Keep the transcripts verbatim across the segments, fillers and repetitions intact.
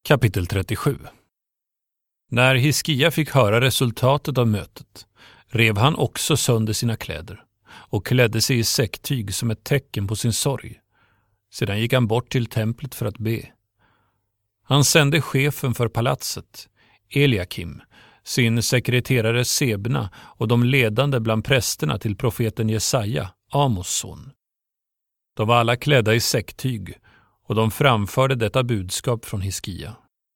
Kapitel trettiosju. När Hiskia fick höra resultatet av mötet rev han också sönder sina kläder och klädde sig i säcktyg som ett tecken på sin sorg. Sedan gick han bort till templet för att be. Han sände chefen för palatset, Eliakim, sin sekreterare Sebna och de ledande bland prästerna till profeten Jesaja, Amos son. De var alla klädda i säcktyg och de framförde detta budskap från Hiskia.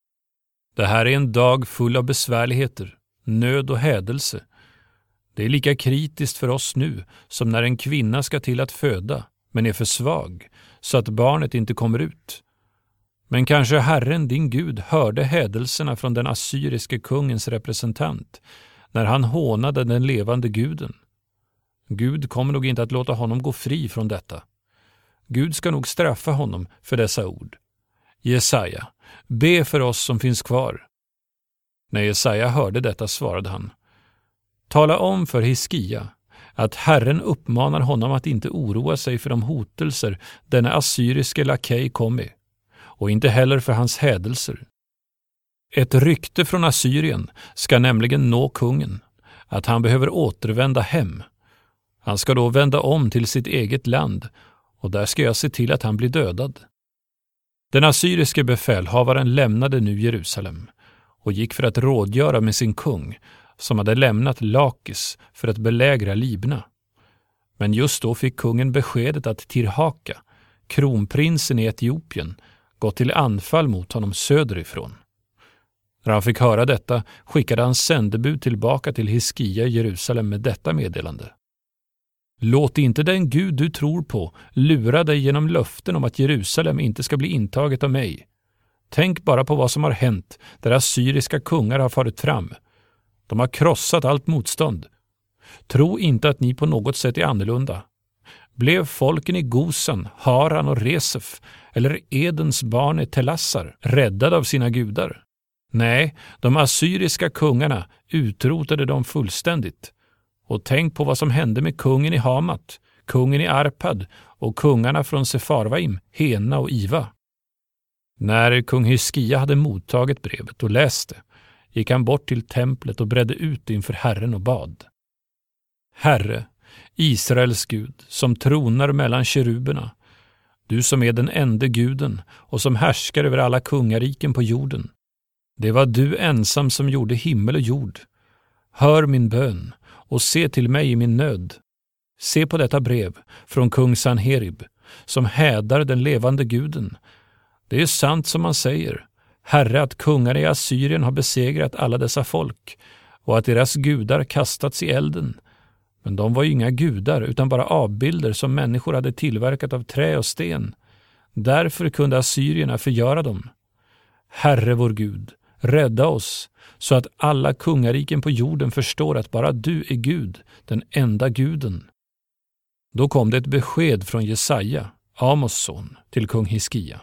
Det här är en dag full av besvärligheter, nöd och hädelse. Det är lika kritiskt för oss nu som när en kvinna ska till att föda, men är för svag, så att barnet inte kommer ut. Men kanske Herren, din Gud, hörde hädelserna från den assyriske kungens representant, när han hånade den levande guden. Gud kommer nog inte att låta honom gå fri från detta. Gud ska nog straffa honom för dessa ord. Jesaja, be för oss som finns kvar. När Jesaja hörde detta svarade han: Tala om för Hiskia att Herren uppmanar honom att inte oroa sig för de hotelser denna assyriske lakej kom med, och inte heller för hans hädelser. Ett rykte från Assyrien ska nämligen nå kungen, att han behöver återvända hem. Han ska då vända om till sitt eget land, och där ska jag se till att han blir dödad. Den assyriske befälhavaren lämnade nu Jerusalem och gick för att rådgöra med sin kung, som hade lämnat Lakis för att belägra Libna. Men just då fick kungen beskedet att Tirhaka, kronprinsen i Etiopien, gått till anfall mot honom söderifrån. När han fick höra detta skickade han sändebud tillbaka till Hiskia i Jerusalem med detta meddelande: Låt inte den Gud du tror på lura dig genom löften om att Jerusalem inte ska bli intaget av mig. Tänk bara på vad som har hänt där assyriska kungar har farit fram. De har krossat allt motstånd. Tro inte att ni på något sätt är annorlunda. Blev folken i Gosan, Haran och Resef eller Edens barn i Telassar räddade av sina gudar? Nej, de assyriska kungarna utrotade dem fullständigt. Och tänk på vad som hände med kungen i Hamat, kungen i Arpad och kungarna från Sefarvaim, Hena och Iva. När kung Hiskia hade mottagit brevet och läste, gick han bort till templet och bredde ut inför Herren och bad. Herre, Israels Gud, som tronar mellan keruberna, du som är den enda guden och som härskar över alla kungariken på jorden. Det var du ensam som gjorde himmel och jord. Hör min bön och se till mig i min nöd. Se på detta brev från kung Sanherib, som hädar den levande guden. Det är sant som man säger, Herre, att kungarna i Assyrien har besegrat alla dessa folk och att deras gudar kastats i elden. Men de var ju inga gudar utan bara avbilder som människor hade tillverkat av trä och sten. Därför kunde assyrierna förgöra dem. Herre vår Gud, rädda oss så att alla kungariken på jorden förstår att bara du är Gud, den enda guden. Då kom det ett besked från Jesaja, Amos son, till kung Hiskia.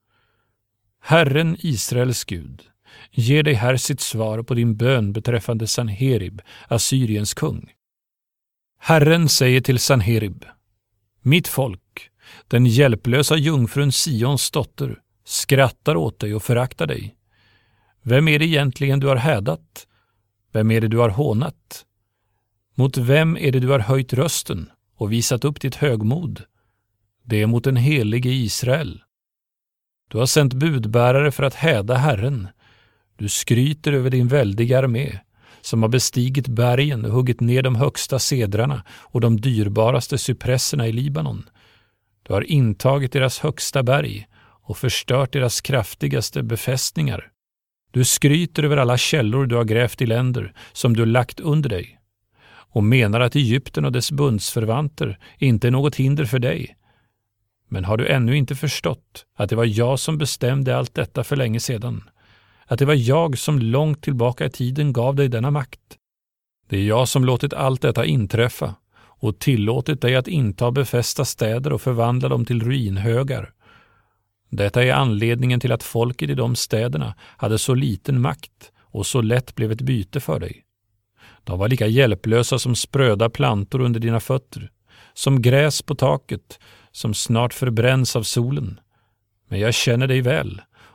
Herren Israels Gud ger dig här sitt svar på din bön beträffande Sanherib, Assyriens kung. Herren säger till Sanherib: Mitt folk, den hjälplösa jungfrun Sions dotter, skrattar åt dig och föraktar dig. Vem är det egentligen du har hädat? Vem är det du har hånat? Mot vem är det du har höjt rösten och visat upp ditt högmod? Det är mot den helige Israel. Du har sänt budbärare för att häda Herren. Du skryter över din väldiga armé, som har bestigit bergen och huggit ner de högsta cedrarna och de dyrbaraste cypresserna i Libanon. Du har intagit deras högsta berg och förstört deras kraftigaste befästningar. Du skryter över alla källor du har grävt i länder som du lagt under dig och menar att Egypten och dess bundsförvanter inte är något hinder för dig. Men har du ännu inte förstått att det var jag som bestämde allt detta för länge sedan? Att det var jag som långt tillbaka i tiden gav dig denna makt? Det är jag som låtit allt detta inträffa och tillåtit dig att inta befästa städer och förvandla dem till ruinhögar. Detta är anledningen till att folket i de städerna hade så liten makt och så lätt blev ett byte för dig. De var lika hjälplösa som spröda plantor under dina fötter, som gräs på taket, som snart förbränns av solen. Men jag känner dig väl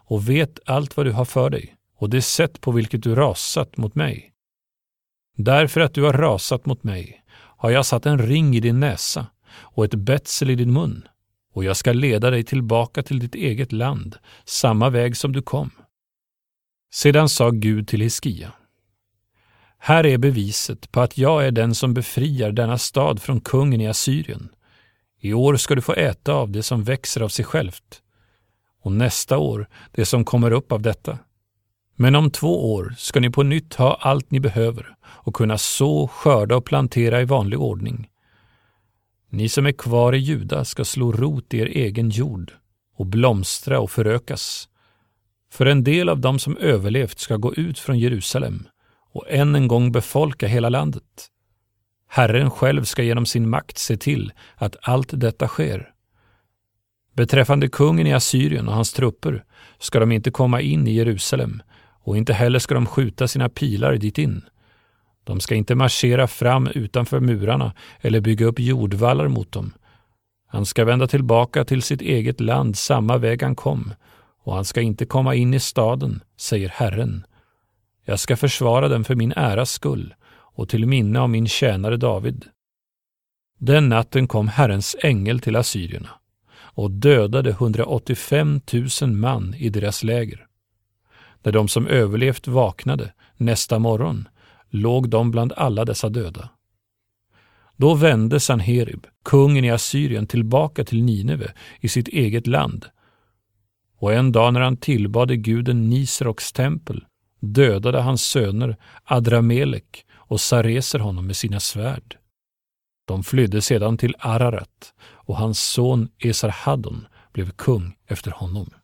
och vet allt vad du har för dig och det sätt på vilket du rasat mot mig. Därför att du har rasat mot mig har jag satt en ring i din näsa och ett betsel i din mun, och jag ska leda dig tillbaka till ditt eget land, samma väg som du kom. Sedan sa Gud till Hiskia: här är beviset på att jag är den som befriar denna stad från kungen i Assyrien. I år ska du få äta av det som växer av sig självt, och nästa år det som kommer upp av detta. Men om två år ska ni på nytt ha allt ni behöver och kunna så, skörda och plantera i vanlig ordning. Ni som är kvar i Juda ska slå rot i er egen jord och blomstra och förökas. För en del av dem som överlevt ska gå ut från Jerusalem och än en gång befolka hela landet. Herren själv ska genom sin makt se till att allt detta sker. Beträffande kungen i Assyrien och hans trupper ska de inte komma in i Jerusalem, och inte heller ska de skjuta sina pilar dit in. De ska inte marschera fram utanför murarna eller bygga upp jordvallar mot dem. Han ska vända tillbaka till sitt eget land samma väg han kom, och han ska inte komma in i staden, säger Herren. Jag ska försvara den för min äras skull och till minne av min tjänare David. Den natten kom Herrens ängel till assyrierna och dödade hundraåttiofem tusen man i deras läger. När de som överlevt vaknade nästa morgon låg de bland alla dessa döda. Då vände Sanherib, kungen i Assyrien, tillbaka till Nineve i sitt eget land. Och en dag när han tillbade guden Nisroks tempel dödade hans söner Adramelek och Sareser honom med sina svärd. De flydde sedan till Ararat, och hans son Esarhaddon blev kung efter honom.